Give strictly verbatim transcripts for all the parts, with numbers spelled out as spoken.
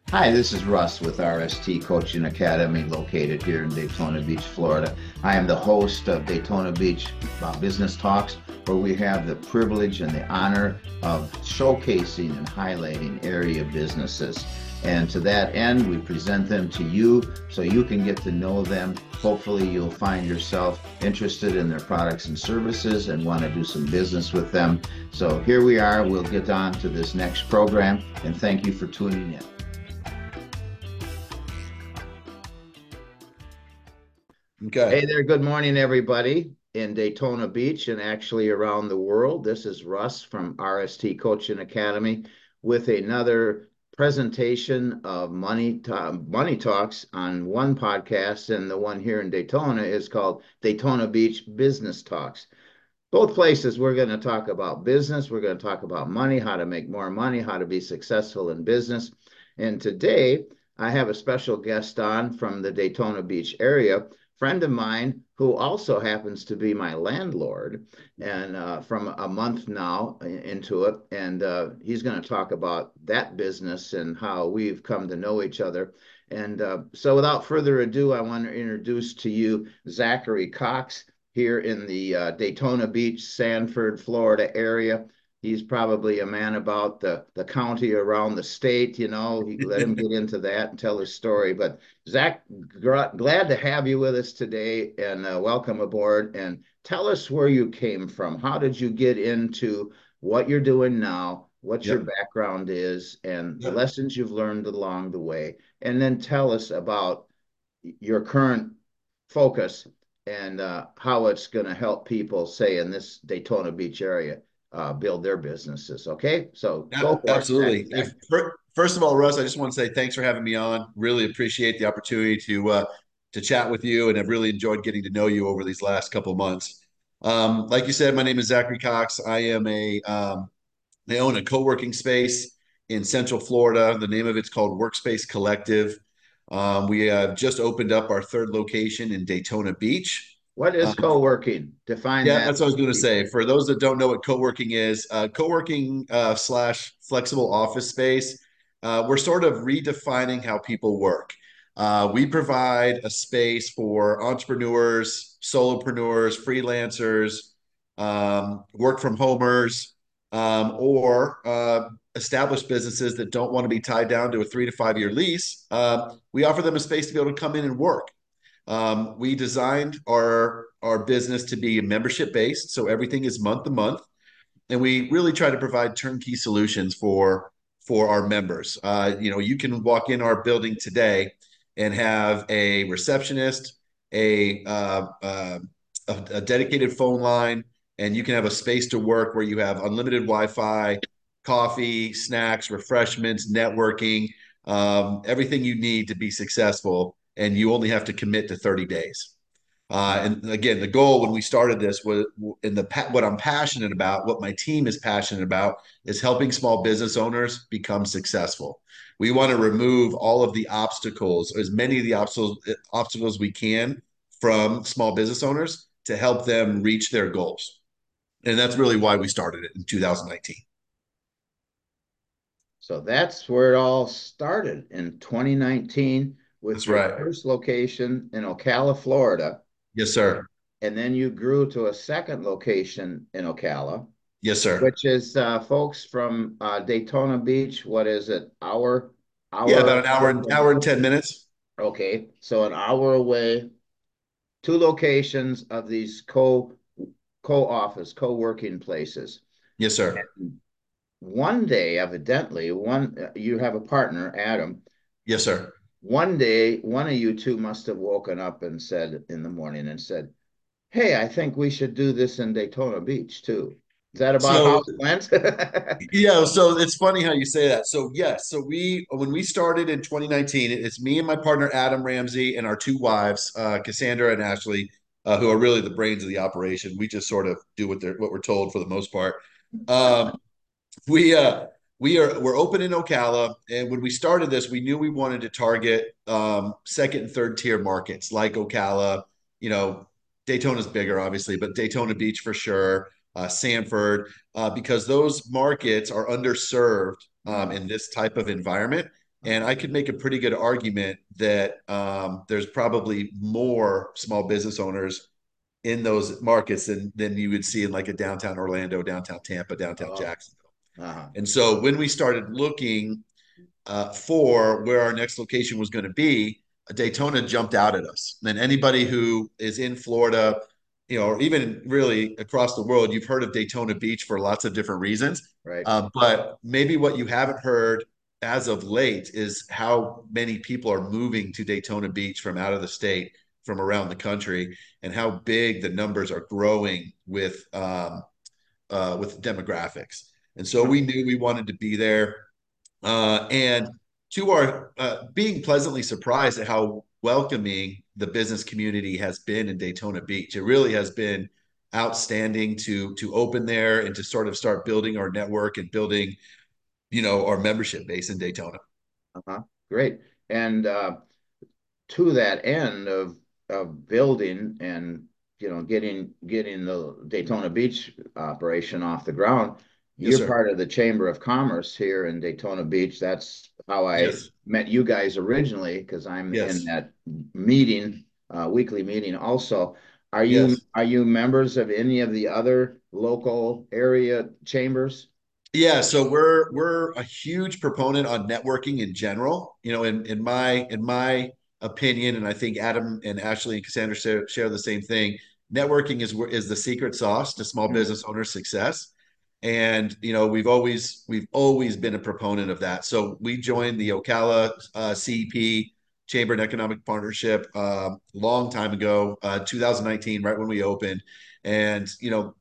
Hi, this is Russ with R S T Coaching Academy located here in Daytona Beach, Florida. I am the host of Daytona Beach uh, Business Talks, where we have the privilege and the honor of showcasing and highlighting area businesses. And to that end, we present them to you so you can get to know them. Hopefully, you'll find yourself interested in their products and services and want to do some business with them. So here we are. We'll get on to this next program, and thank you for tuning in. Okay. Hey there, good morning, everybody in Daytona Beach and actually around the world. This is Russ from R S T Coaching Academy with another presentation of Money, Ta- Money Talks on one podcast, and the one here in Daytona is called Daytona Beach Business Talks. Both places we're going to talk about business, we're going to talk about money, how to make more money, how to be successful in business. And today I have a special guest on from the Daytona Beach area, friend of mine who also happens to be my landlord, and uh, from a month now into it. And uh, he's going to talk about that business and how we've come to know each other. And uh, so without further ado, I want to introduce to you Zachary Cox here in the uh, Daytona Beach, Sanford, Florida area. He's probably a man about the, the county around the state, you know. He, let him get into that and tell his story. But Zach, gr- glad to have you with us today and uh, welcome aboard. And tell us where you came from. How did you get into what you're doing now? What your Yep. background is and Yep. lessons you've learned along the way. And then tell us about your current focus and uh, how it's going to help people, say, in this Daytona Beach area, uh, build their businesses. Okay, so Yeah, go for it, Zach. absolutely. Zach. If fir- First of all, Russ, I just want to say thanks for having me on. Really appreciate the opportunity to uh, to chat with you, and I've really enjoyed getting to know you over these last couple of months. Um, like you said, my name is Zachary Cox. I am a um, I own a co-working space in Central Florida. The name of it's called Workspace Collective. Um, we have just opened up our third location in Daytona Beach. What is Um, co-working? Define Yeah, that that's what I was for going to people. say. For those that don't know what co-working is, uh, co-working uh, slash flexible office space, uh, we're sort of redefining how people work. Uh, we provide a space for entrepreneurs, solopreneurs, freelancers, um, work from homers, um, or uh, established businesses that don't want to be tied down to a three to five year lease. Uh, we offer them a space to be able to come in and work. Um, we designed our our business to be membership based, so everything is month to month, and we really try to provide turnkey solutions for for our members. Uh, you know, you can walk in our building today and have a receptionist, a uh, uh, a, a dedicated phone line, and you can have a space to work where you have unlimited Wi-Fi, coffee, snacks, refreshments, networking, um, everything you need to be successful, and you only have to commit to thirty days. Uh, and again, the goal when we started this was in the what I'm passionate about, what my team is passionate about, is helping small business owners become successful. We want to remove all of the obstacles, as many of the obstacles obstacles we can from small business owners to help them reach their goals. And that's really why we started it in two thousand nineteen. So that's where it all started in twenty nineteen with That's your right. first location in Ocala, Florida. Yes, sir. And then you grew to a second location in Ocala, Yes, sir. which is uh, folks from uh, Daytona Beach. What is it? Hour, Yeah, hour about an hour away and from. hour and ten minutes. Okay, so an hour away, two locations of these co co-office, co-working places. Yes, sir. One day, evidently, one you have a partner, Adam. Yes, sir. One day, one of you two must have woken up and said in the morning and said, "Hey, I think we should do this in Daytona Beach too." Is that about how So it went? yeah, so it's funny how you say that. So yes, so we when we started in twenty nineteen, it's me and my partner Adam Ramsey and our two wives, uh, Cassandra and Ashley, uh, who are really the brains of the operation. We just sort of do what they're what we're told for the most part. Um, we uh, we are we're open in Ocala, and when we started this, we knew we wanted to target um, second and third tier markets like Ocala. You know, Daytona's bigger, obviously, but Daytona Beach for sure, uh, Sanford, uh, because those markets are underserved um, Mm. in this type of environment. And I could make a pretty good argument that um, there's probably more small business owners in those markets than than you would see in like a downtown Orlando, downtown Tampa, downtown Oh, Jacksonville. uh-huh. And so when we started looking uh, for where our next location was going to be, Daytona jumped out at us. And anybody who is in Florida, you know, or even really across the world, you've heard of Daytona Beach for lots of different reasons. Right. Uh, but maybe what you haven't heard as of late is how many people are moving to Daytona Beach from out of the state, from around the country, and how big the numbers are growing with um, uh, with demographics. And so we knew we wanted to be there. Uh, and to our uh, being pleasantly surprised at how welcoming the business community has been in Daytona Beach. It really has been outstanding to to open there and to sort of start building our network and building, you know, our membership base in Daytona. Uh-huh. Great. And uh, to that end of of building and you know getting getting the Daytona Beach operation off the ground, Yes, you're sir. part of the Chamber of Commerce here in Daytona Beach. That's how I Yes. met you guys originally because I'm in Yes. that meeting, uh, weekly meeting also. Are you Yes. are you members of any of the other local area chambers? Yeah, so we're we're a huge proponent on networking in general. You know, in in my in my opinion, and I think Adam and Ashley and Cassandra share, share the same thing. Networking is is the secret sauce to small Mm. business owner success. And you know, we've always we've always been a proponent of that. So we joined the Ocala uh, C E P Chamber and Economic Partnership a uh, long time ago, uh, two thousand nineteen, right when we opened. And you know,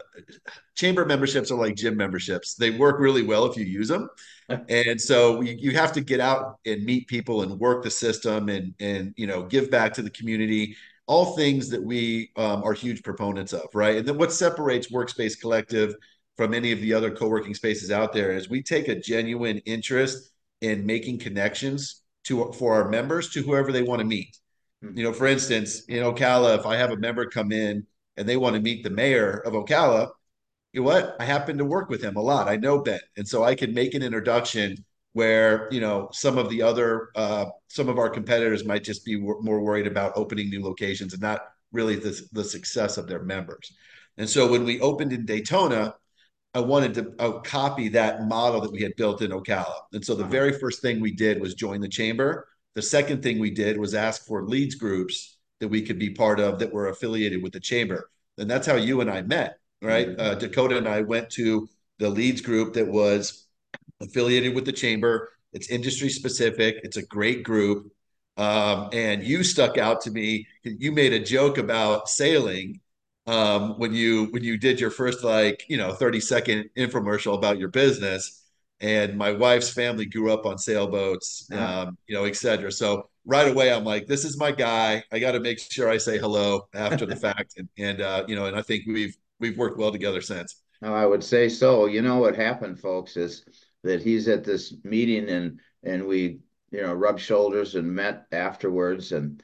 chamber memberships are like gym memberships. They work really well if you use them. And so you, you have to get out and meet people and work the system and and you know give back to the community. All things that we um, are huge proponents of, right? And then what separates Workspace Collective from any of the other co-working spaces out there is we take a genuine interest in making connections to for our members to whoever they want to meet. You know, for instance, in Ocala, if I have a member come in and they want to meet the mayor of Ocala, you know what? I happen to work with him a lot. I know Ben, and so I can make an introduction where you know some of the other uh, some of our competitors might just be w- more worried about opening new locations and not really the the success of their members. And so when we opened in Daytona, I wanted to uh, copy that model that we had built in Ocala. And so the Uh-huh. very first thing we did was join the chamber. The second thing we did was ask for leads groups that we could be part of that were affiliated with the chamber. And that's how you and I met, right? Mhm. Uh, Dakota and I went to the leads group that was affiliated with the chamber. It's industry specific. It's a great group. Um, and you stuck out to me. You made a joke about sailing um, when you when you did your first like you know thirty second infomercial about your business. And my wife's family grew up on sailboats, Uh-huh. um, you know, et cetera. So right away, I'm like, this is my guy. I got to make sure I say hello after the fact, and, and uh, you know, and I think we've we've worked well together since. No, I would say so. You know what happened, folks, is that he's at this meeting and and we, you know, rubbed shoulders and met afterwards, and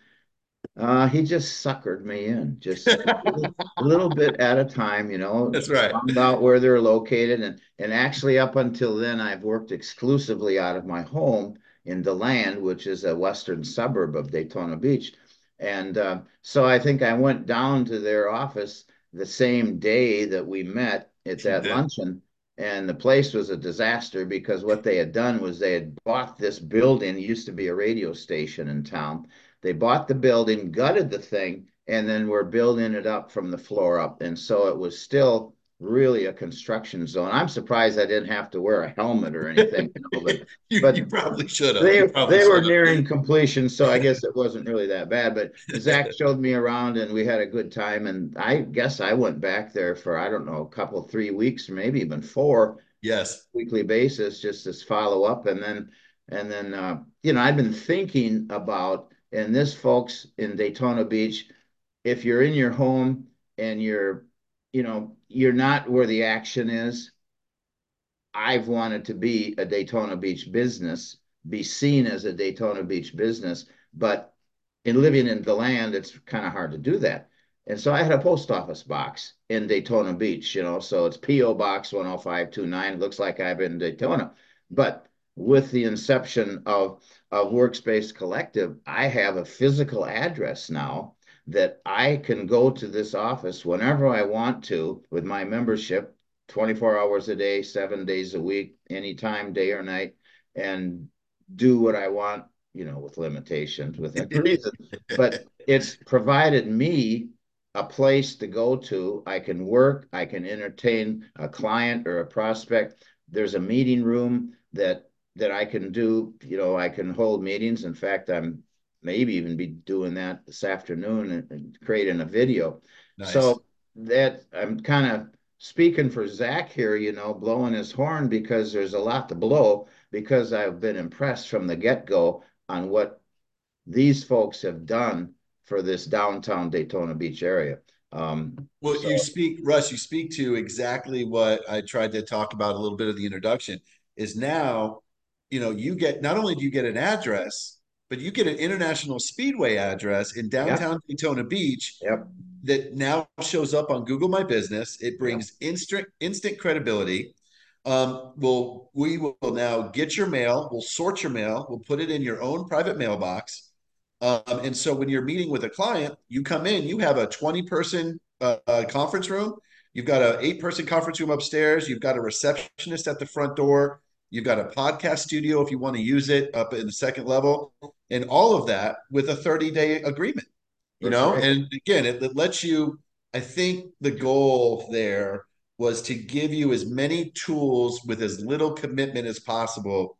uh, he just suckered me in, just a little, a little bit at a time, you know, That's right. found out where they're located, and and actually up until then, I've worked exclusively out of my home in DeLand, which is a western suburb of Daytona Beach, and uh, so I think I went down to their office the same day that we met at You that did. luncheon. And the place was a disaster because what they had done was they had bought this building. It used to be a radio station in town. They bought the building, gutted the thing, and then we're building it up from the floor up. And so it was still really a construction zone. I'm surprised I didn't have to wear a helmet or anything, you know, but you but you probably should have. You they probably they were should nearing completion, so I guess it wasn't really that bad. But Zach showed me around, and we had a good time. And I guess I went back there for I don't know a couple three weeks, or maybe even four, Yes. weekly basis, just as follow up. And then and then uh, you know I've been thinking about, and this folks in Daytona Beach, if you're in your home and you're you know you're not where the action is, I've wanted to be a Daytona Beach business, be seen as a Daytona Beach business, but in living in DeLand, it's kind of hard to do that. And so I had a post office box in Daytona Beach, you know, so it's P O Box one oh five two nine. Looks like I've been in Daytona. But with the inception of, of Workspace Collective, I have a physical address now that I can go to this office whenever I want to with my membership, twenty-four hours a day, seven days a week, anytime, day or night, and do what I want, you know, with limitations, within reason. But it's provided me a place to go to. I can work, I can entertain a client or a prospect. There's a meeting room that that I can do, you know, I can hold meetings. In fact, I'm maybe even be doing that this afternoon and, and creating a video. Nice. So that I'm kind of speaking for Zach here, you know, blowing his horn because there's a lot to blow because I've been impressed from the get-go on what these folks have done for this downtown Daytona Beach area. Um, Well, you so speak, Russ, you speak to exactly what I tried to talk about a little bit of the introduction is now, you know, you get not only do you get an address, but you get an International Speedway address in yep, downtown Daytona Beach yep, that now shows up on Google My Business. It yep, brings instant instant credibility. Um, we'll we will now get your mail, we'll sort your mail, we'll put it in your own private mailbox. Um, and so when you're meeting with a client, you come in, you have a twenty person uh, uh, conference room. You've got an eight person conference room upstairs. You've got a receptionist at the front door. You've got a podcast studio if you want to use it up in the second level, and all of that with a thirty day agreement, you that's know? right. And again, it, it lets you, I think the goal there was to give you as many tools with as little commitment as possible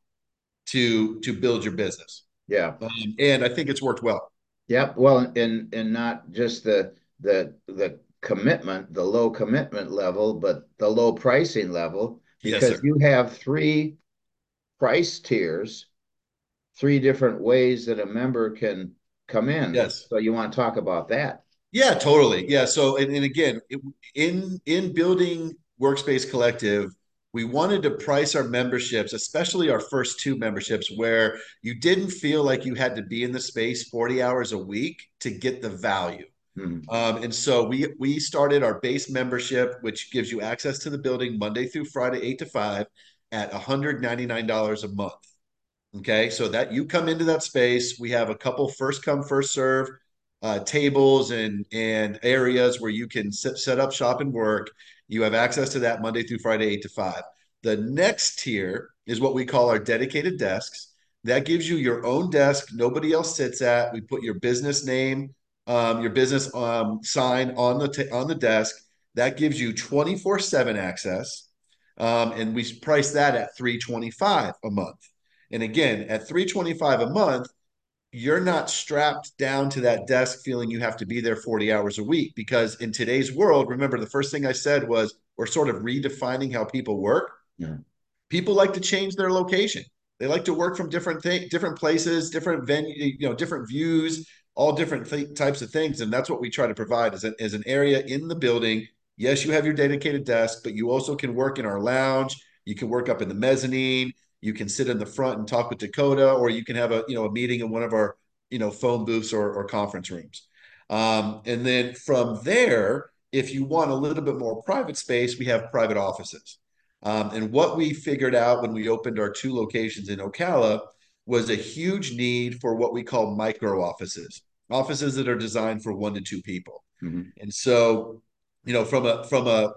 to to build your business. Yeah. Um, and I think it's worked well. Yep. Well, and and not just the the the commitment, the low commitment level, but the low pricing level, Yes, because sir. you have three price tiers, three different ways that a member can come in. Yes. So you want to talk about that? Yeah, totally. Yeah. So, and, and again, it, in in building Workspace Collective, we wanted to price our memberships, especially our first two memberships, where you didn't feel like you had to be in the space forty hours a week to get the value. Hmm. Um, and so we we started our base membership, which gives you access to the building Monday through Friday, eight to five, at one hundred ninety-nine dollars a month. Okay, so that you come into that space, we have a couple first come first serve uh, tables and and areas where you can set, set up shop and work. You have access to that Monday through Friday, eight to five. The next tier is what we call our dedicated desks. That gives you your own desk, nobody else sits at. We put your business name, um, your business um, sign on the t- on the desk. That gives you twenty-four seven access, um, and we price that at three twenty-five a month. And again, at three twenty-five a month, you're not strapped down to that desk feeling you have to be there forty hours a week. Because in today's world, remember the first thing I said was we're sort of redefining how people work. Yeah, People like to change their location. They like to work from different th- different places, different venue, you know, different views, all different th- types of things. And that's what we try to provide as, a, as an area in the building. Yes, you have your dedicated desk, but you also can work in our lounge. You can work up in the mezzanine. You can sit in the front and talk with Dakota, or you can have a you know a meeting in one of our you know phone booths or, or conference rooms. Um, and then from there, if you want a little bit more private space, we have private offices. Um, and what we figured out when we opened our two locations in Ocala was a huge need for what we call micro offices, offices that are designed for one to two people. hmm, And so, you know, from a from a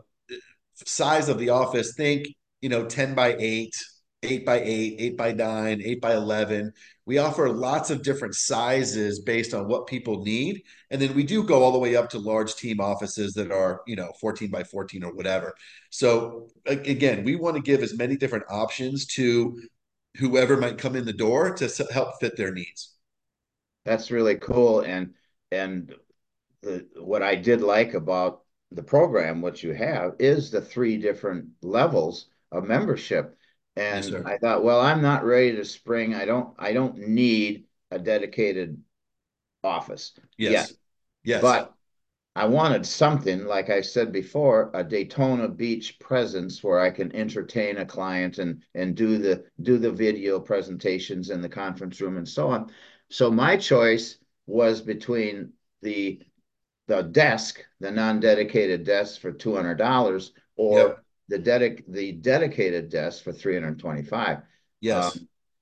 size of the office, think, you know, ten by eight, eight by eight, eight by nine, eight by eleven. We offer lots of different sizes based on what people need. And then we do go all the way up to large team offices that are, you know, fourteen by fourteen or whatever. So again, we want to give as many different options to whoever might come in the door to help fit their needs. that's really cool. And and the what I did like about the program, what you have, is the three different levels of membership. Yes, And sir. I thought, well, I'm not ready to spring. I don't I don't need a dedicated office yet. Yes. Yes. But I wanted something, like I said before, a Daytona Beach presence where I can entertain a client and and do the do the video presentations in the conference room and so on. So my choice was between the the desk, the non-dedicated desk for two hundred dollars, or Yep. the dedic the dedicated desk for three hundred twenty-five. Yes.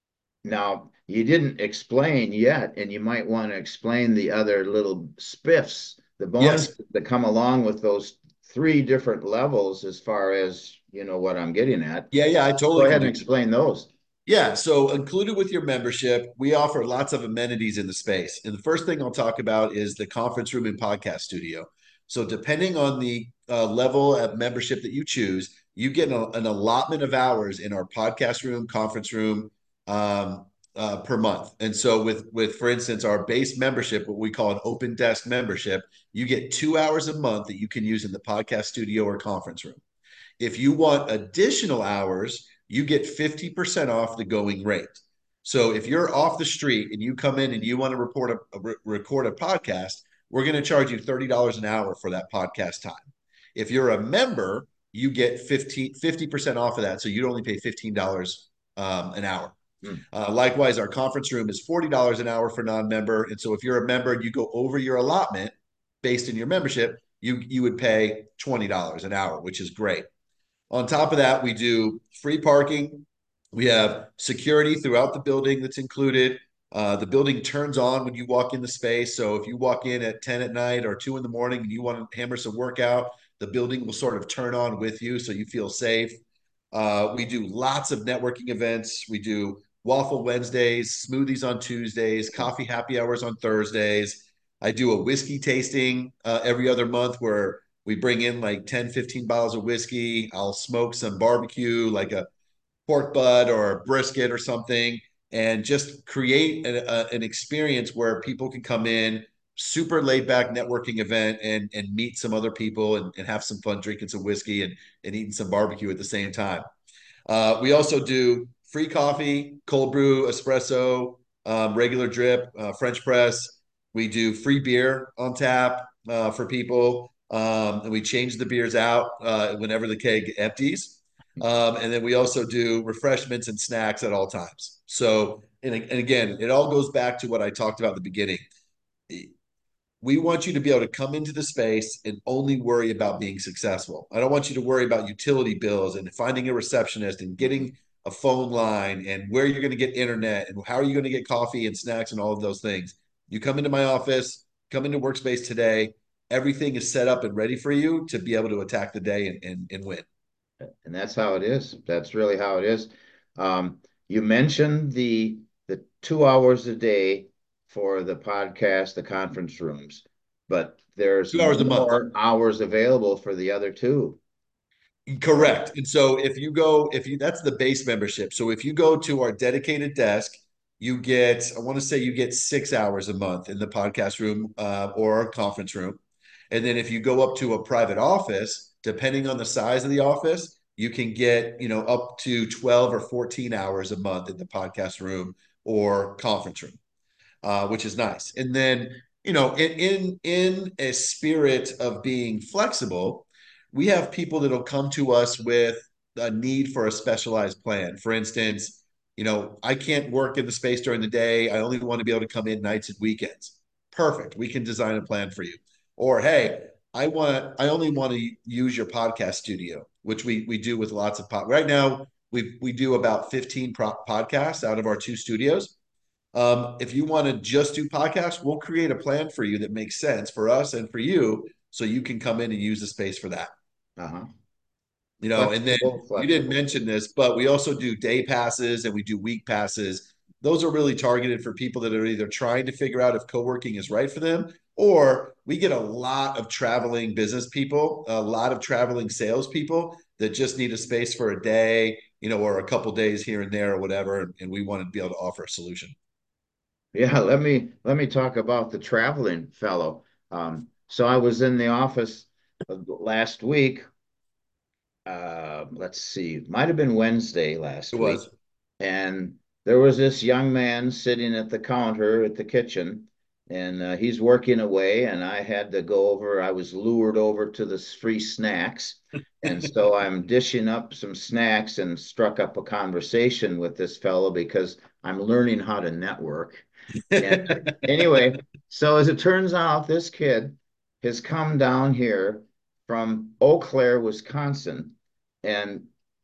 Now, you didn't explain yet, and you might want to explain the other little spiffs, the Yes. bonuses that come along with those three different levels as far as, you know, what I'm getting at. Yeah, yeah, I Go totally can ahead and do. explain those. Yeah, so included with your membership, we offer lots of amenities in the space. And the first thing I'll talk about is the conference room and podcast studio. So, depending on the uh, level of membership that you choose, you get a, an allotment of hours in our podcast room, conference room um, uh, per month. And so, with with for instance, our base membership, what we call an open desk membership, you get two hours a month that you can use in the podcast studio or conference room. If you want additional hours, you get fifty percent off the going rate. So if you're off the street and you come in and you want to report a, a record a podcast, we're going to charge you thirty dollars an hour for that podcast time. If you're a member, you get fifty percent off of that. So you'd only pay fifteen dollars um, an hour. Hmm. Uh, likewise, our conference room is forty dollars an hour for non-member. And so if you're a member and you go over your allotment based in your membership, you, you would pay twenty dollars an hour, which is great. On top of that, we do free parking. We have security throughout the building that's included. Uh, the building turns on when you walk in the space. So if you walk in at ten at night or two in the morning and you want to hammer some workout, the building will sort of turn on with you so you feel safe. Uh, we do lots of networking events. We do waffle Wednesdays, smoothies on Tuesdays, coffee happy hours on Thursdays. I do a whiskey tasting uh, every other month where we bring in like ten, fifteen bottles of whiskey. I'll smoke some barbecue, like a pork butt or a brisket or something, and just create a, a, an experience where people can come in, super laid back networking event, and and meet some other people and, and have some fun drinking some whiskey and, and eating some barbecue at the same time. Uh, we also do free coffee, cold brew, espresso, um, regular drip, uh, French press. We do free beer on tap uh, for people. Um, and we change the beers out uh, whenever the keg empties. Um, and then we also do refreshments and snacks at all times. So, and, and again, it all goes back to what I talked about at the beginning. We want you to be able to come into the space and only worry about being successful. I don't want you to worry about utility bills and finding a receptionist and getting a phone line and where you're going to get internet and how are you going to get coffee and snacks and all of those things. You come into my office, come into Workspace today, everything is set up and ready for you to be able to attack the day and, and, and win. And that's how it is. That's really how it is. Um, you mentioned the the two hours a day for the podcast, the conference rooms, but there's Two hours a month. more hours available for the other two, right? Correct. And so if you go, if you, that's the base membership. So if you go to our dedicated desk, you get, I want to say you get six hours a month in the podcast room uh, or conference room. And then if you go up to a private office, depending on the size of the office, you can get, you know, up to twelve or fourteen hours a month in the podcast room or conference room, uh, which is nice. And then, you know, in, in in a spirit of being flexible, we have people that'll come to us with a need for a specialized plan. For instance, you know, I can't work in the space during the day. I only want to be able to come in nights and weekends. Perfect. We can design a plan for you. Or hey, I want I only want to use your podcast studio, which we we do with lots of pod. Right now, we we do about fifteen pro- podcasts out of our two studios. Um, if you want to just do podcasts, we'll create a plan for you that makes sense for us and for you, so you can come in and use the space for that. Uh-huh. You know, and then Flexible, you didn't flexible. mention this, but we also do day passes and we do week passes. Those are really targeted for people that are either trying to figure out if co-working is right for them, or we get a lot of traveling business people, a lot of traveling salespeople that just need a space for a day, you know, or a couple days here and there or whatever, and we want to be able to offer a solution. Yeah, let me let me talk about the traveling fellow. Um, so I was in the office uh, last week. Uh, let's see, might have been Wednesday It last week, was. and there was this young man sitting at the counter at the kitchen, and uh, he's working away, and I had to go over. I was lured over to the free snacks, and so I'm dishing up some snacks and struck up a conversation with this fellow because I'm learning how to network. And anyway, so as it turns out, this kid has come down here from Eau Claire, Wisconsin, and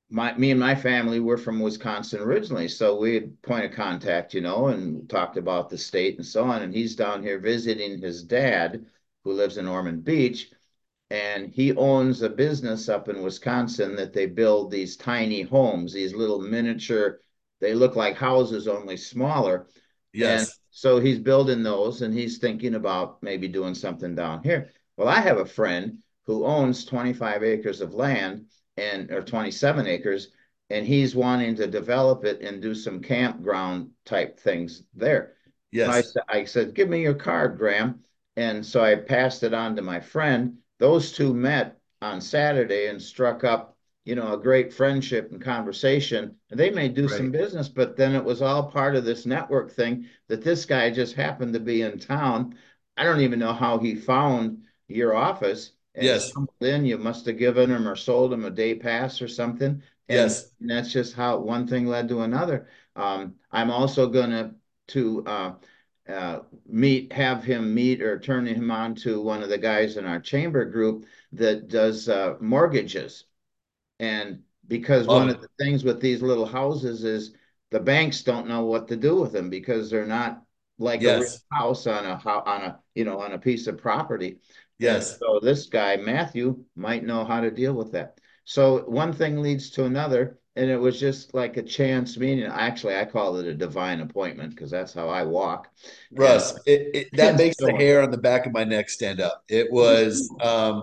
my me and my family were from Wisconsin originally, so we had point of contact, you know, and talked about the state and so on. And he's down here visiting his dad, who lives in Ormond Beach, and he owns a business up in Wisconsin that they build these tiny homes, these little miniature, they look like houses, only smaller. And Yes. so he's building those and he's thinking about maybe doing something down here. Well, I have a friend who owns twenty-five acres of land and or twenty-seven acres, and he's wanting to develop it and do some campground type things there. So I, Yes. said, I said, give me your card, Graham. And so I passed it on to my friend. Those two met on Saturday and struck up, you know, a great friendship and conversation. And they may do some Right. business, but then it was all part of this network thing that this guy just happened to be in town. I don't even know how he found your office and Yes. stumbled in. You must have given him or sold him a day pass or something. And Yes. that's just how one thing led to another. Um, I'm also going to to uh, uh, meet, have him meet or turn him on to one of the guys in our chamber group that does uh, mortgages. And because Love one it. of the things with these little houses is the banks don't know what to do with them because they're not like a real Yes. house on a on a you know on a piece of property. And Yes. so this guy Matthew might know how to deal with that. So one thing leads to another, and it was just like a chance meeting. Actually, I call it a divine appointment because that's how I walk. And Russ, it, it, that and makes the so hair on the back of my neck stand up. It was um,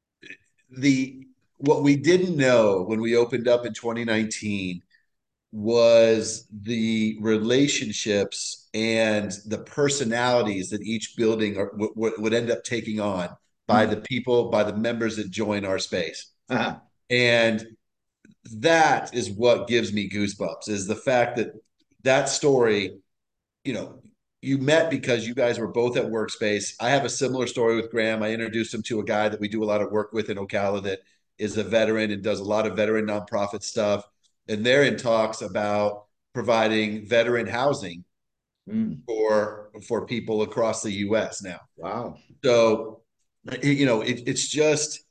the what we didn't know when we opened up in twenty nineteen was the relationships and the personalities that each building are, w- would end up taking on by on. the people, by the members that join our space. Uh, And that is what gives me goosebumps is the fact that that story, you know, you met because you guys were both at Workspace. I have a similar story with Graham. I introduced him to a guy that we do a lot of work with in Ocala that is a veteran and does a lot of veteran nonprofit stuff. And they're in talks about providing veteran housing mm, for for people across the U S now. wow. So, you know, it, it's just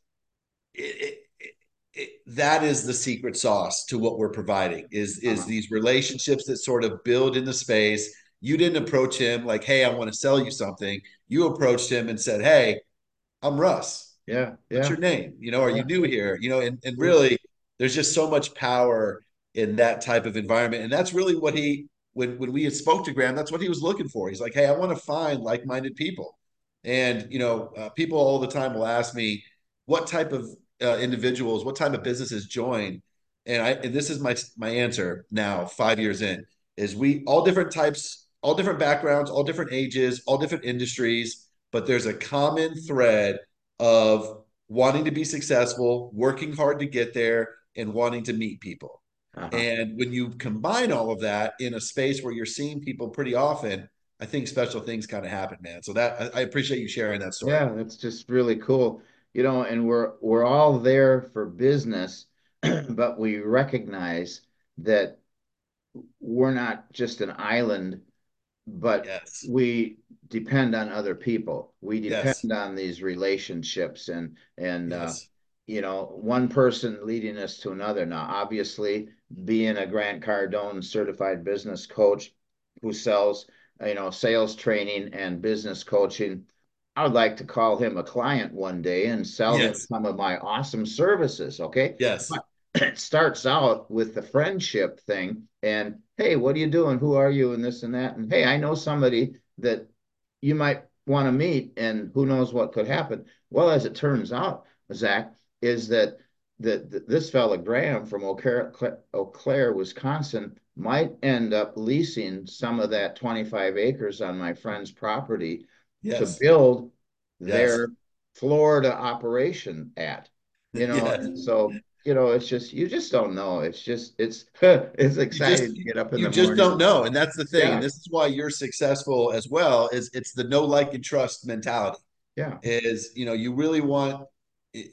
it, it, it, that is the secret sauce to what we're providing is is Uh-huh. these relationships that sort of build in the space. You didn't approach him like, hey, I want to sell you something. You approached him and said, hey, I'm Russ. Yeah, What's yeah, your name? You know, are you yeah. new here? You know, and, and really there's just so much power in that type of environment. And that's really what he when when we had spoke to Graham, that's what he was looking for. He's like, hey, I want to find like-minded people. And you know, uh, people all the time will ask me what type of uh, individuals, what type of businesses join. And I and this is my my answer now, five years in, is we all different types, all different backgrounds, all different ages, all different industries, but there's a common thread of wanting to be successful, working hard to get there, and wanting to meet people. Uh-huh. And when you combine all of that in a space where you're seeing people pretty often, I think special things kind of happen, man. So that I appreciate you sharing that story. Yeah, that's just really cool. You know, and we're we're all there for business, but we recognize that we're not just an island, but Yes. we depend on other people. We Yes. depend on these relationships and and uh, Yes. you know, one person leading us to another. Now, obviously, being a Grant Cardone certified business coach who sells, you know, sales training and business coaching, I would like to call him a client one day and sell him Yes. some of my awesome services. Okay. Yes. But it starts out with the friendship thing. And hey, what are you doing? Who are you? And this and that. And hey, I know somebody that you might want to meet, and who knows what could happen. Well, as it turns out, Zach, is that that this fella Graham from Eau Claire, Eau Claire, Wisconsin, might end up leasing some of that twenty-five acres on my friend's property to Yes. build Yes. their Florida operation at. You know, Yes. and so you know, it's just you just don't know. It's just it's it's You just exciting to get up in you the just morning. don't know. And that's the thing. And Yeah, this is why you're successful as well, is it's the no like and trust mentality. yeah, Is, you know, you really want the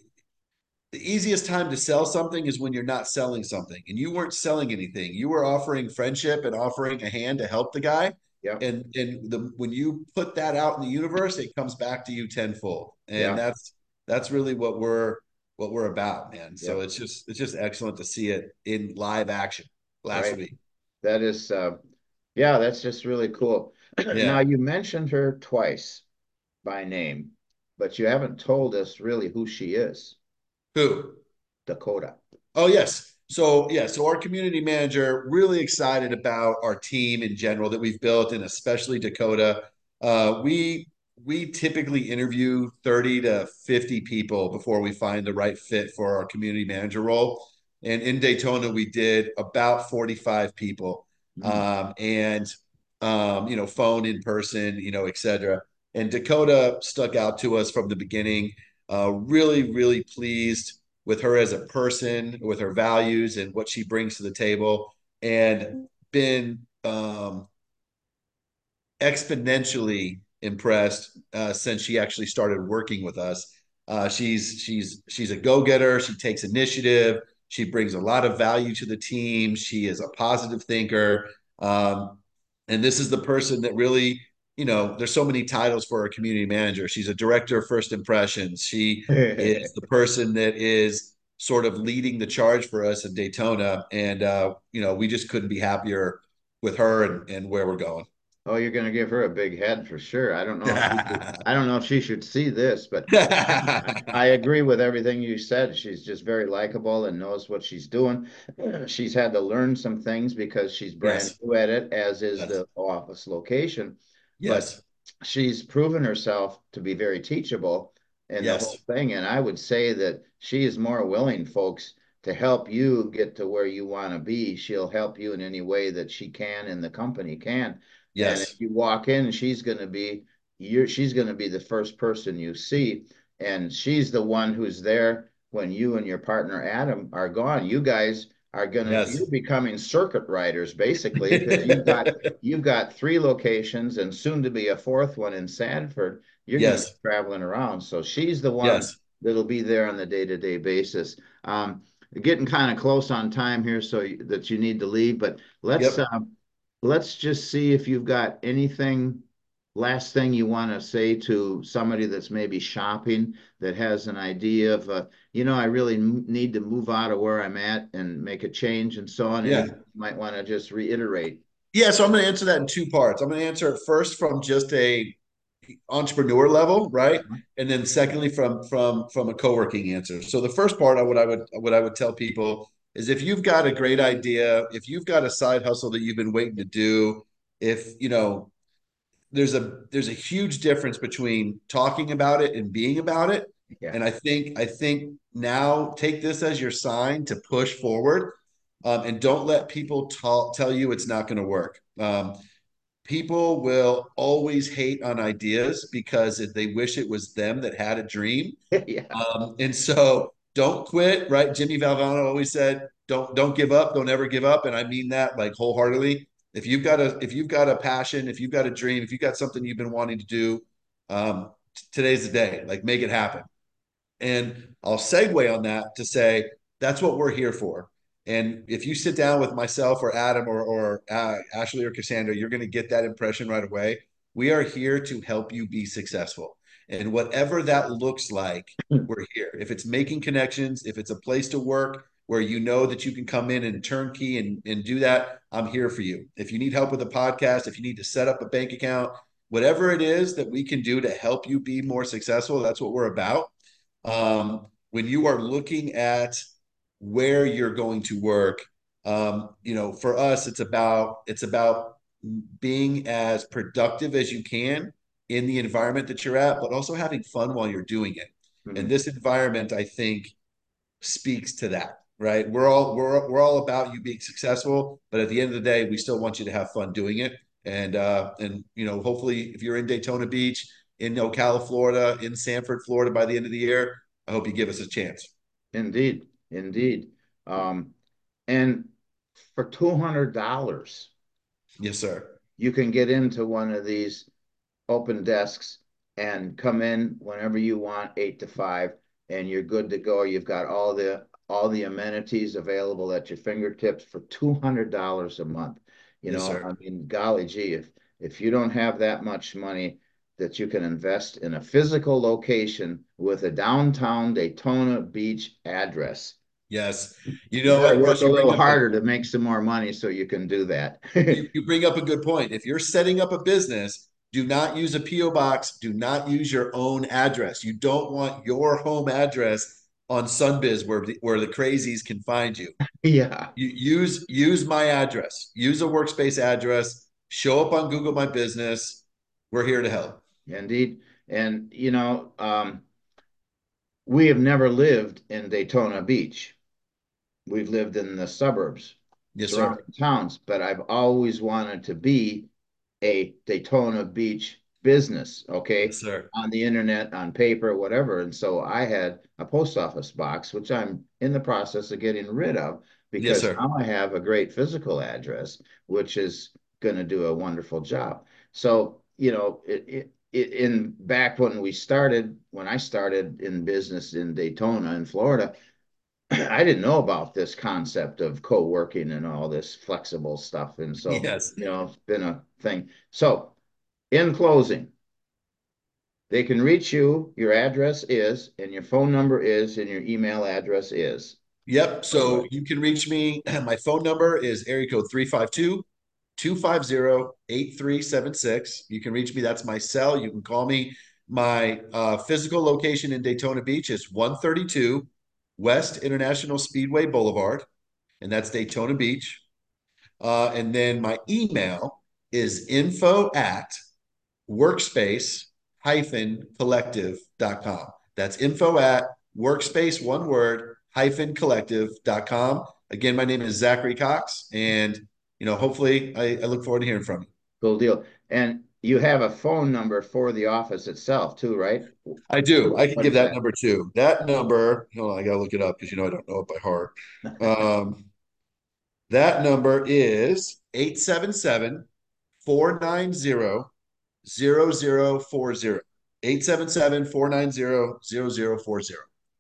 easiest time to sell something is when you're not selling something and you weren't selling anything. You were offering friendship and offering a hand to help the guy. yeah, And and the when you put that out in the universe, it comes back to you tenfold. And yeah. that's that's really what we're what we're about, man. So Yep. it's just it's just excellent to see it in live action last Right. week. That is, uh, yeah, that's just really cool. Now, Yeah. you mentioned her twice by name, but you haven't told us really who she is, Who? Dakota. Oh, yes. So, yeah, so our community manager, really excited about our team in general that we've built, and especially Dakota. Uh, we we typically interview thirty to fifty people before we find the right fit for our community manager role. And in Daytona, we did about forty-five people, Mm. um, and um, you know, phone, in person, you know, et cetera. And Dakota stuck out to us from the beginning. Uh, really, really pleased with her as a person, with her values and what she brings to the table, and been um, exponentially impressed uh, since she actually started working with us. Uh, she's she's she's a go-getter. She takes initiative. She brings a lot of value to the team. She is a positive thinker, um, and this is the person that really, you know, there's so many titles for a community manager. She's a director of first impressions. She is the person that is sort of leading the charge for us in Daytona, and uh, you know, we just couldn't be happier with her and, and where we're going. Oh, you're going to give her a big head for sure. I don't know if she should, I don't know if she should see this, but I agree with everything you said. She's just very likable and knows what she's doing. She's had to learn some things because she's brand Yes. new at it, as is Yes. the office location. But Yes. she's proven herself to be very teachable in the whole Yes. thing. And I would say that she is more willing, folks, to help you get to where you want to be. She'll help you in any way that she can and the company can. And if Yes. you walk in, she's going to be you're she's going to be the first person you see, and she's the one who's there when you and your partner Adam are gone. You guys are gonna you're Yes. becoming circuit riders basically, because you've got you've got three locations and soon to be a fourth one in Sanford. You're going to be Yes. traveling around, so she's the one Yes. that'll be there on the day-to-day basis. Um, Getting kind of close on time here, so you, that you need to leave, but let's uh, Yep. let's just see if you've got anything, last thing you want to say to somebody that's maybe shopping, that has an idea of, uh, you know, I really need to move out of where I'm at and make a change and so on. Yeah. Anything you might want to just reiterate. Yeah. So I'm going to answer that in two parts. I'm going to answer it first from just a entrepreneur level, right? And then secondly from from from a co-working answer. So the first part of what I would what I would tell people is, if you've got a great idea, if you've got a side hustle that you've been waiting to do, if you know, there's a there's a huge difference between talking about it and being about it. Yeah. And I think I think now take this as your sign to push forward, um, and don't let people ta- tell you it's not going to work. Um, people will always hate on ideas because they wish it was them that had a dream. Yeah. Um, and so don't quit, right? Jimmy Valvano always said, "Don't don't give up, don't ever give up," and I mean that like wholeheartedly. If you've got a if you've got a passion, if you've got a dream, if you've got something you've been wanting to do, um, t- today's the day. Like make it happen. And I'll segue on that to say that's what we're here for. And if you sit down with myself or Adam or, or uh, Ashley or Cassandra, you're going to get that impression right away. We are here to help you be successful. And whatever that looks like, we're here. If it's making connections, if it's a place to work where you know that you can come in and turnkey and, and do that, I'm here for you. If you need help with a podcast, if you need to set up a bank account, whatever it is that we can do to help you be more successful, that's what we're about. Um, when you are looking at where you're going to work, um, you know, for us, it's about it's about being as productive as you can in the environment that you're at, but also having fun while you're doing it. And Mhm. this environment, I think, speaks to that, right? We're all we're we're all about you being successful, but at the end of the day, we still want you to have fun doing it. And uh, and you know, hopefully, if you're in Daytona Beach, in Ocala, Florida, in Sanford, Florida, by the end of the year, I hope you give us a chance. Indeed. Indeed. Um, and for two hundred dollars Yes, sir. you can get into one of these open desks and come in whenever you want, eight to five, and you're good to go. You've got all the all the amenities available at your fingertips for two hundred dollars a month. You Yes, know, sir. I mean, golly gee, if if you don't have that much money, that you can invest in a physical location with a downtown Daytona Beach address. Yes. You You know got to what, work Russ, a you bring little up a harder to make some more money so you can do that. you, you bring up a good point. If you're setting up a business, do not use a P O box. Do not use your own address. You don't want your home address on Sunbiz where the, where the crazies can find you. Yeah, You use use my address. Use a workspace address. Show up on Google My Business. We're here to help. indeed. And, you know, um, we have never lived in Daytona Beach. We've lived in the suburbs, Yes, sir. surrounding towns, but I've always wanted to be a Daytona Beach business, okay, Yes, sir. on the internet, on paper, whatever. And so I had a post office box, which I'm in the process of getting rid of Yes, because sir. now I have a great physical address, which is going to do a wonderful job. So, you know, it, it, it, in back when we started, when I started in business in Daytona in Florida, I didn't know about this concept of co-working and all this flexible stuff. And so, Yes. you know, it's been a thing. So, in closing, they can reach you. Your address is, and your phone number is, and your email address is. Yep. All So right. you can reach me. My phone number is area code three five two, two five zero, eight three seven six. You can reach me. That's my cell. You can call me. My uh, physical location in Daytona Beach is one thirty-two West International Speedway Boulevard, and that's Daytona Beach. Uh, and then my email is info at workspace hyphen collective dot com. That's info at workspace, one word, hyphen collective dot com. Again, my name is Zachary Cox, and you know, hopefully I, I look forward to hearing from you. Cool deal. And you have a phone number for the office itself too, right? I do. I can What give is that that? number too. That number, hold on, I gotta look it up because you know I don't know it by heart. Um, that number is eight seven seven, four nine zero, zero zero four zero. eight seven seven, four nine zero, zero zero four zero.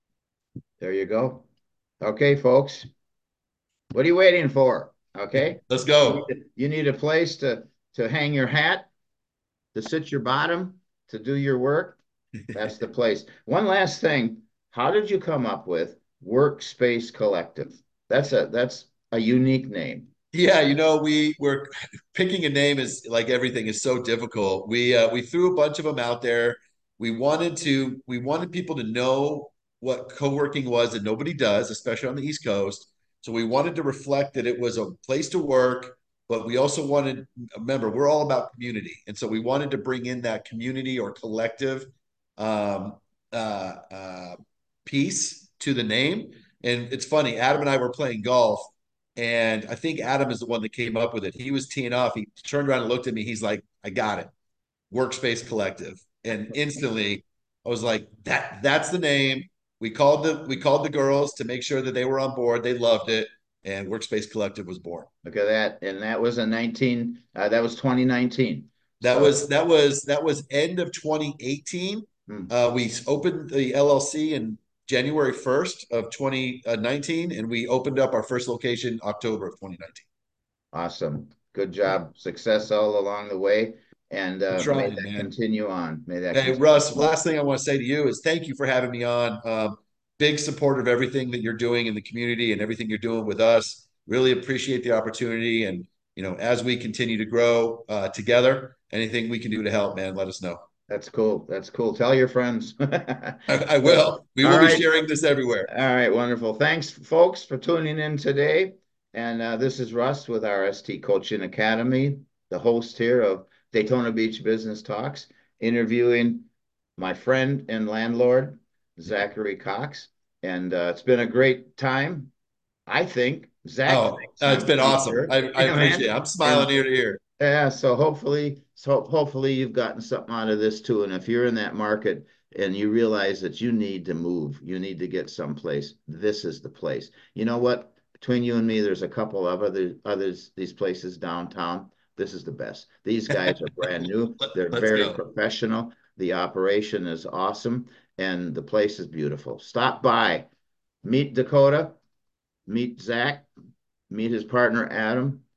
There you go. Okay, folks. What are you waiting for? Okay. Let's You need, go. a- you need a place to to hang your hat, to sit your bottom, to do your work. That's the place. One last thing. How did you come up with Workspace Collective? That's a that's a unique name. Yeah, you know, we were picking a name is like everything is so difficult. We uh, we threw a bunch of them out there. We wanted to we wanted people to know what co-working was that nobody does, especially on the East Coast. So we wanted to reflect that it was a place to work, but we also wanted, remember, we're all about community. And so we wanted to bring in that community or collective um, uh, uh, piece to the name. And it's funny, Adam and I were playing golf and I think Adam is the one that came up with it. He was teeing off. He turned around and looked at me. He's like, I got it. Workspace Collective. And instantly I was like, that that's the name. We called the we called the girls to make sure that they were on board. They loved it. And Workspace Collective was born. Look at that. And that was a nineteen, uh, that was twenty nineteen. That So, was that was that was end of twenty eighteen. hmm, Uh, we opened the L L C in January first of twenty nineteen, and we opened up our first location October of twenty nineteen. awesome. Good Yeah, job. Success all along the way. And we're uh, may trying, that man. continue on. May that Hey, continue. Russ, last thing I want to say to you is thank you for having me on. Um, big supporter of everything that you're doing in the community and everything you're doing with us. Really appreciate the opportunity. And, you know, as we continue to grow uh, together, anything we can do to help, man, let us know. That's cool. That's cool. Tell your friends. I, I will. We All will be right. sharing this everywhere. All right. Wonderful. Thanks, folks, for tuning in today. And uh, this is Russ with R S T Coaching Academy, the host here of Daytona Beach Business Talks, interviewing my friend and landlord, Zachary Cox. And uh, it's been a great time, I think. Zach Oh, thinks, uh, it's I'm been pretty awesome. sure. I, I Yeah, appreciate man. it. I'm smiling And ear to ear. yeah, so hopefully, so hopefully you've gotten something out of this too. And if you're in that market and you realize that you need to move, you need to get someplace, this is the place. You know what? Between you and me, there's a couple of other others, these places downtown. This is the best. These guys are brand new. Let, They're let's very go. professional. The operation is awesome, and the place is beautiful. Stop by, meet Dakota, meet Zach, meet his partner Adam,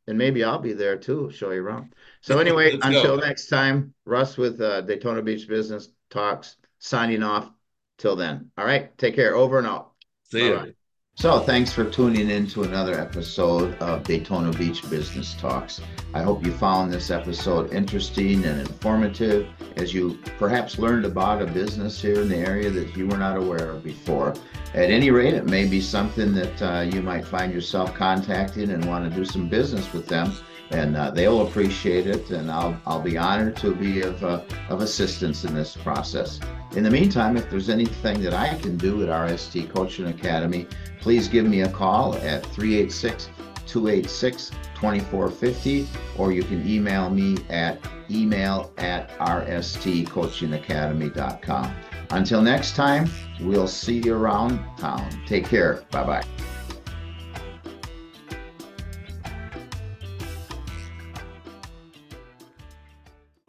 And maybe I'll be there too, show you around. So anyway, Let's until go. next time, Russ with uh, Daytona Beach Business Talks, signing off. Till then. All right. Take care. Over and out. See Bye you. bye. So, thanks for tuning in to another episode of Daytona Beach Business Talks. I hope you found this episode interesting and informative as you perhaps learned about a business here in the area that you were not aware of before. At any rate, it may be something that uh, you might find yourself contacting and want to do some business with them, and uh, they'll appreciate it, and I'll I'll be honored to be of uh, of assistance in this process. In the meantime, if there's anything that I can do at R S T Coaching Academy, please give me a call at three eight six, two eight six, two four five zero, or you can email me at email at r s t coaching academy dot com. Until next time, we'll see you around town. Take care. Bye-bye.